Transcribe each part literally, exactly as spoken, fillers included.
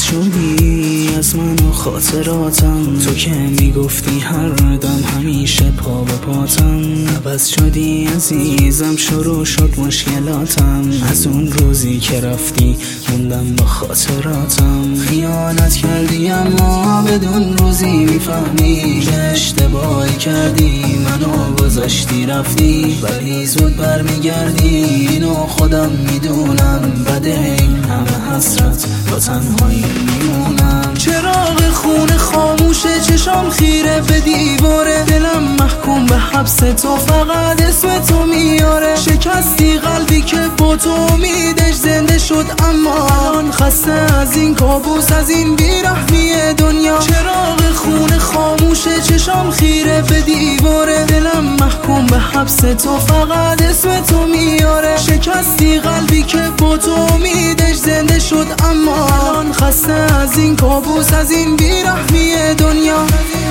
شدی از من و خاطراتم، تو که میگفتی هر دم همیشه پا به پاتم. عوض شدی عزیزم، شروع شد مشکلاتم، از اون روزی که رفتی موندم با خاطراتم. خیانت کردی اما بدون روزی میفهمی که اشتباهی کردی، منو گذاشتی رفتی ولی زود برمیگردی، اینو خودم میدونم. بده این همه حسرت با تنهایی میمونم. چراغ خونه خاموشه، چشام خیره به دیواره، دلم محکوم به حبس تو، فقط اسم تو میاره. شکستی قلبی که با تو امیدش زنده شد، اما الان خسته از این کابوس، از این بیرحمی دنیا. چراغ خونه خاموشه، چشام خیره به دیواره، دلم محکوم به حبس تو، فقط اسم تو میاره. شکستی قلبی که با تو امیدش زنده شد، اما الان خسته از این کابوس، از این بیرحمی دنیا.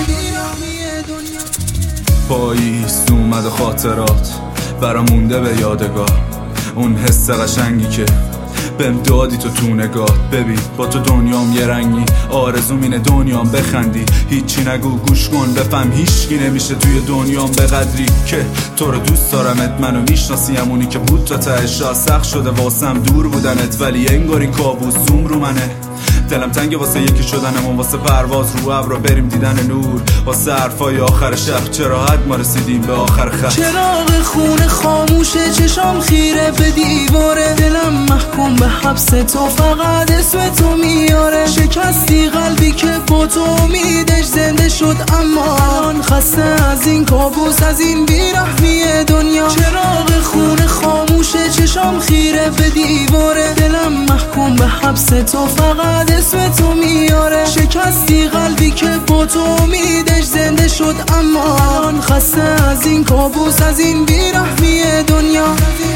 پاییز اومده خاطرات برام مونده به یادگار، اون حس قشنگی که بهم دادی تو تو نگات. ببین با تو دنیام یه رنگی، آرزوم اینه دنیام بخندی. هیچی نگو گوش کن بفهم، هیچکی نمیشه توی دنیام به قدری که تو رو دوست دارمت. منو میشناسی، همونی که بود تا تهش سخت شده واسم دور بودنت، ولی انگار این کابوس زوم رو منه. دلم تنگه واسه یکی شدنمون، واسه پرواز رو ابرا بریم دیدن نور، واسه حرفای آخر شب چرا حد ما رسیدیم به آخر خط. چراغ خونه خاموشه، چشام خیره به دیواره، دلم محکوم به حبس تو، فقط اسم تو میاره. شکستی قلبی که با تو امیدش زنده شد، اما الان خسته از این کابوس، از این بیرحمی دنیا. چراغ خونه خاموشه، چشام خیره به دیواره، دلم محکوم به حبس تو، فقط اسم تو میاره. شکستی قلبی که با تو امیدش زنده شد، اما الان خسته از این کابوس، از این بیرحمی دنیا.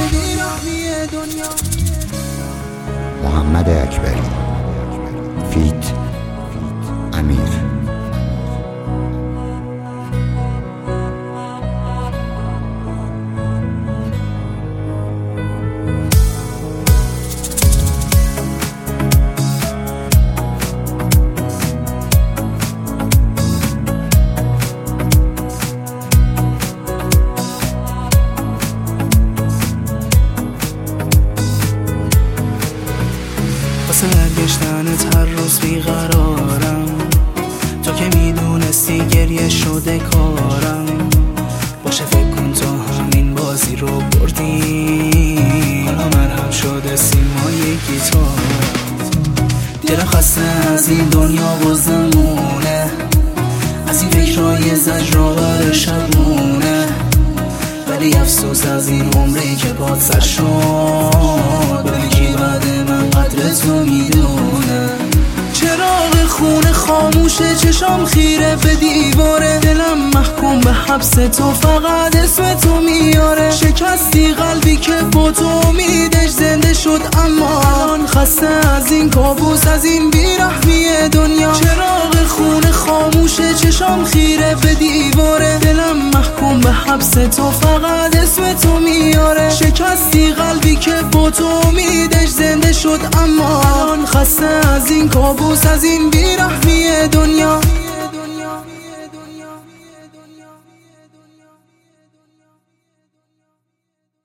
محمد اکبری فیت امیر. واسه برگشتنت هر روز بیقرارم، تو که میدونستی گریه شده کارم. باشه فکر کن تو همین بازی رو بردی، حالا مرهم شده سیمای گیتار. دلم خسته از این دنیا و زمونه، از این فکرهای زجرآور شبونه، ولی افسوس از این عمری که باد سر شد. بگی بعد من قدر تو میدونه. چراغ خونه خاموشه، چشام خیره به دیواره، دلم محکوم به حبس تو، فقط اسم تو میاره. شکستی قلبی که با تو امیدش زنده شد، اما الان خسته از این کابوس، از این بیرحمی دنیا. چراغ خونه خاموشه، چشام خیره به دیواره، دلم محکوم به حبس تو، فقط اسم تو میاره. شکستی قلبی که با تو امیدش زنده شد، اما الان خسته از این کابوس، از این بیرحمی